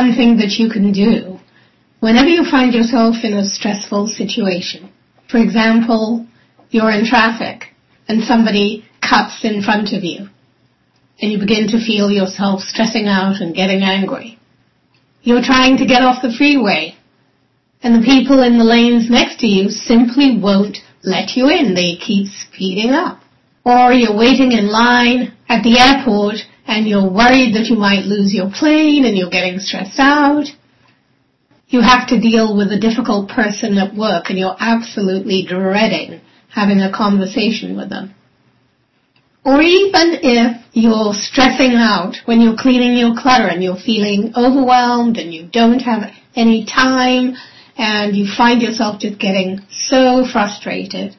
something that you can do whenever you find yourself in a stressful situation. For example, you're in traffic and somebody cuts in front of you and you begin to feel yourself stressing out and getting angry. You're trying to get off the freeway and the people in the lanes next to you simply won't let you in. They keep speeding up. Or you're waiting in line at the airport and you're worried that you might lose your plane and you're getting stressed out. You have to deal with a difficult person at work and you're absolutely dreading having a conversation with them. Or even if you're stressing out when you're cleaning your clutter and you're feeling overwhelmed and you don't have any time and you find yourself just getting so frustrated.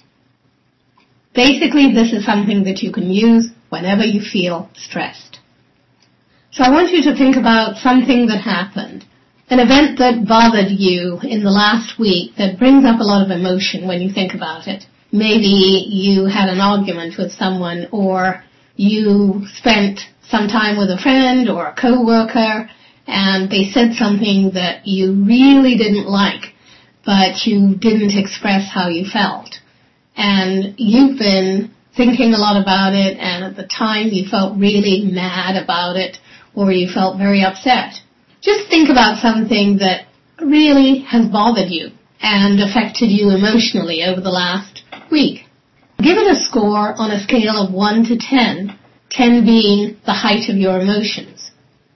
Basically, this is something that you can use whenever you feel stressed. So I want you to think about something that happened, an event that bothered you in the last week that brings up a lot of emotion when you think about it. Maybe you had an argument with someone, or you spent some time with a friend or a coworker and they said something that you really didn't like, but you didn't express how you felt. And you've been thinking a lot about it, and at the time you felt really mad about it, or you felt very upset. Just think about something that really has bothered you and affected you emotionally over the last week. Give it a score on a scale of 1 to 10, 10 being the height of your emotions.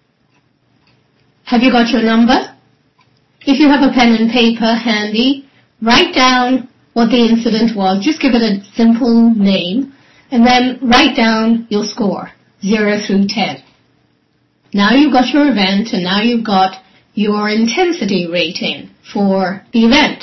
Have you got your number? If you have a pen and paper handy, write down what the incident was. Just give it a simple name, and then write down your score, 0 through 10. Now you've got your event, and now you've got your intensity rating for the event.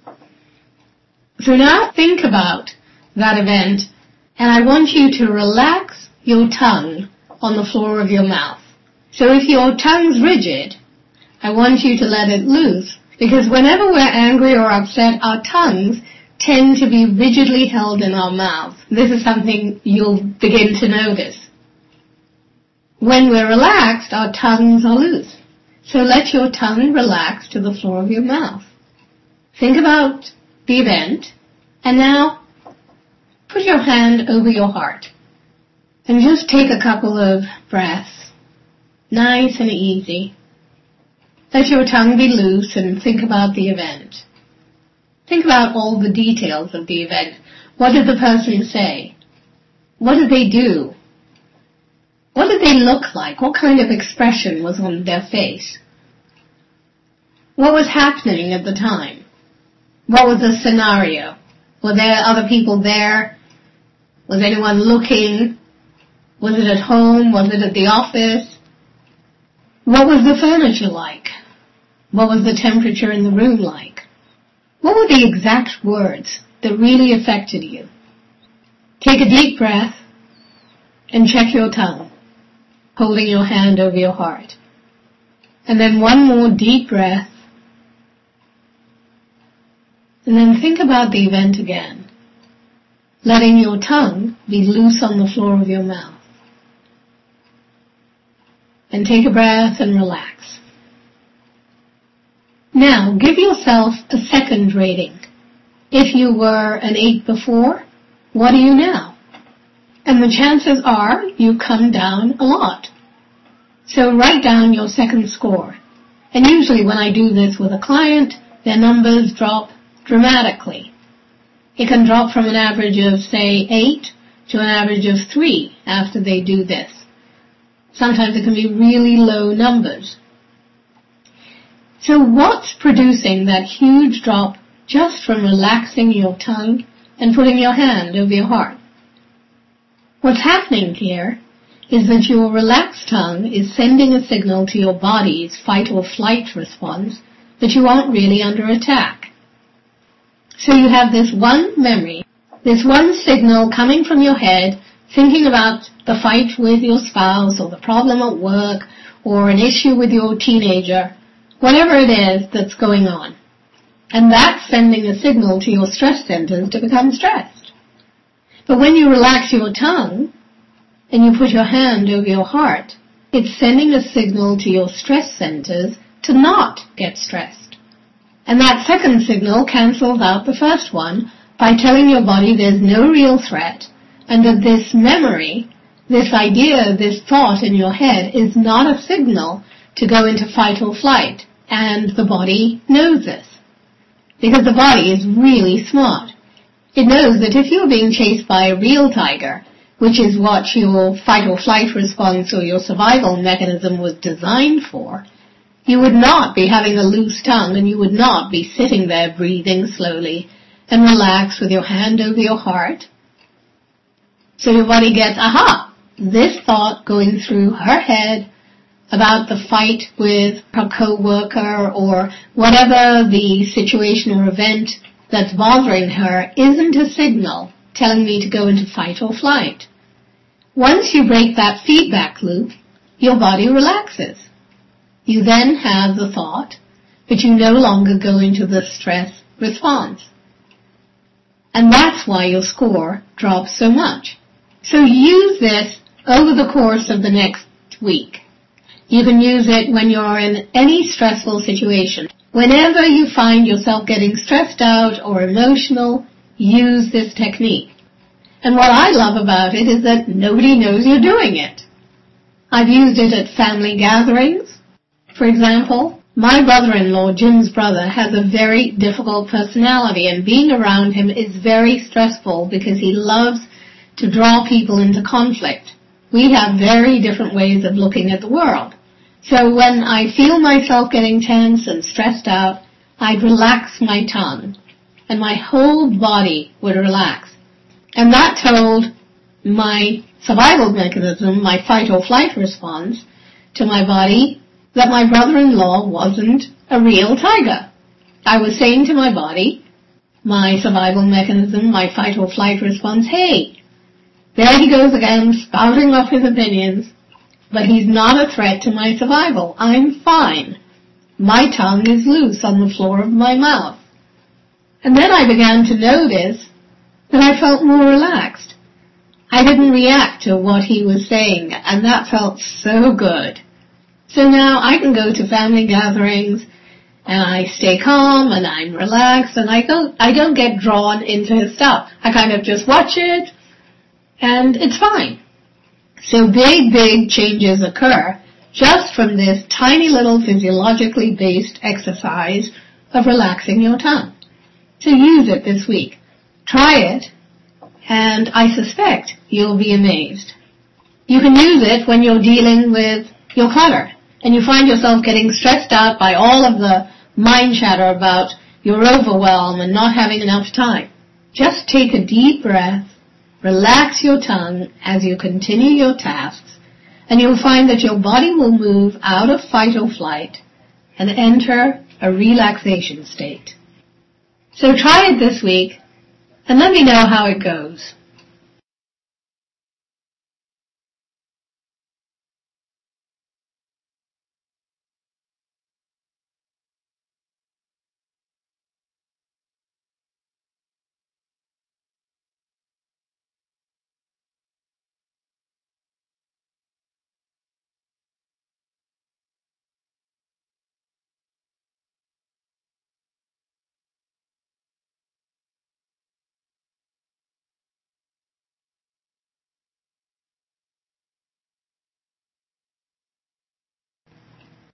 So now think about that event, and I want you to relax your tongue on the floor of your mouth. So if your tongue's rigid, I want you to let it loose, because whenever we're angry or upset, our tongues tend to be rigidly held in our mouth. This is something you'll begin to notice. When we're relaxed, our tongues are loose. So let your tongue relax to the floor of your mouth. Think about the event, and now put your hand over your heart and just take a couple of breaths, nice and easy. Let your tongue be loose and think about the event. Think about all the details of the event. What did the person say? What did they do? What did they look like? What kind of expression was on their face? What was happening at the time? What was the scenario? Were there other people there? Was anyone looking? Was it at home? Was it at the office? What was the furniture like? What was the temperature in the room like? What were the exact words that really affected you? Take a deep breath and check your tongue, holding your hand over your heart. And then one more deep breath. And then think about the event again, letting your tongue be loose on the floor of your mouth. And take a breath and relax. Now, give yourself a second rating. If you were an 8 before, what are you now? And the chances are you come down a lot. So write down your second score. And usually when I do this with a client, their numbers drop dramatically. It can drop from an average of, say, 8 to an average of 3 after they do this. Sometimes it can be really low numbers. So what's producing that huge drop just from relaxing your tongue and putting your hand over your heart? What's happening here is that your relaxed tongue is sending a signal to your body's fight or flight response that you aren't really under attack. So you have this one memory, this one signal coming from your head, thinking about the fight with your spouse or the problem at work or an issue with your teenager, whatever it is that's going on. And that's sending a signal to your stress centers to become stressed. But when you relax your tongue and you put your hand over your heart, it's sending a signal to your stress centers to not get stressed. And that second signal cancels out the first one by telling your body there's no real threat and that this memory, this idea, this thought in your head is not a signal to go into fight or flight. And the body knows this. Because the body is really smart. It knows that if you're being chased by a real tiger, which is what your fight or flight response or your survival mechanism was designed for, you would not be having a loose tongue and you would not be sitting there breathing slowly and relaxed with your hand over your heart. So your body gets, aha, this thought going through her head about the fight with her co-worker or whatever the situation or event that's bothering her isn't a signal telling me to go into fight or flight. Once you break that feedback loop, your body relaxes. You then have the thought, but you no longer go into the stress response. And that's why your score drops so much. So use this over the course of the next week. You can use it when you're in any stressful situation. Whenever you find yourself getting stressed out or emotional, use this technique. And what I love about it is that nobody knows you're doing it. I've used it at family gatherings. For example, my brother-in-law, Jim's brother, has a very difficult personality, and being around him is very stressful because he loves to draw people into conflict. We have very different ways of looking at the world. So when I feel myself getting tense and stressed out, I'd relax my tongue, and my whole body would relax. And that told my survival mechanism, my fight or flight response, to my body that my brother-in-law wasn't a real tiger. I was saying to my body, my survival mechanism, my fight or flight response, hey, there he goes again, spouting off his opinions, but he's not a threat to my survival. I'm fine. My tongue is loose on the floor of my mouth. And then I began to notice that I felt more relaxed. I didn't react to what he was saying, and that felt so good. So now I can go to family gatherings, and I stay calm, and I'm relaxed, and I don't get drawn into his stuff. I kind of just watch it, and it's fine. So big changes occur just from this tiny little physiologically based exercise of relaxing your tongue. So use it this week. Try it, and I suspect you'll be amazed. You can use it when you're dealing with your clutter, and you find yourself getting stressed out by all of the mind chatter about your overwhelm and not having enough time. Just take a deep breath, relax your tongue as you continue your tasks, and you'll find that your body will move out of fight or flight and enter a relaxation state. So try it this week, and let me know how it goes.